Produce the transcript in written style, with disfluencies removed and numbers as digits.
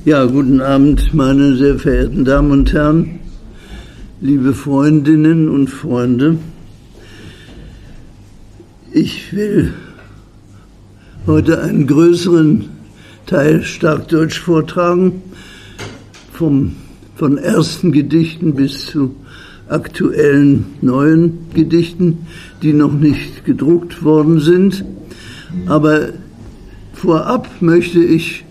Ja, guten Abend, meine sehr verehrten Damen und Herren, liebe Freundinnen und Freunde. Ich will heute einen größeren Teil Starkdeutsch vortragen, von ersten Gedichten bis zu aktuellen neuen Gedichten, die noch nicht gedruckt worden sind. Aber vorab möchte ich